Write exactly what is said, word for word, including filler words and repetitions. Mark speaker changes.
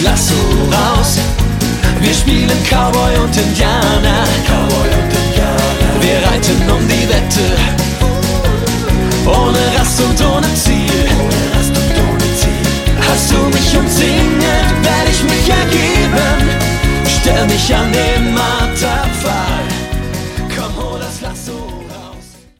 Speaker 1: Lasso raus. Wir spielen Cowboy und Indianer. Cowboy und Indianer. Wir reiten um die Wette.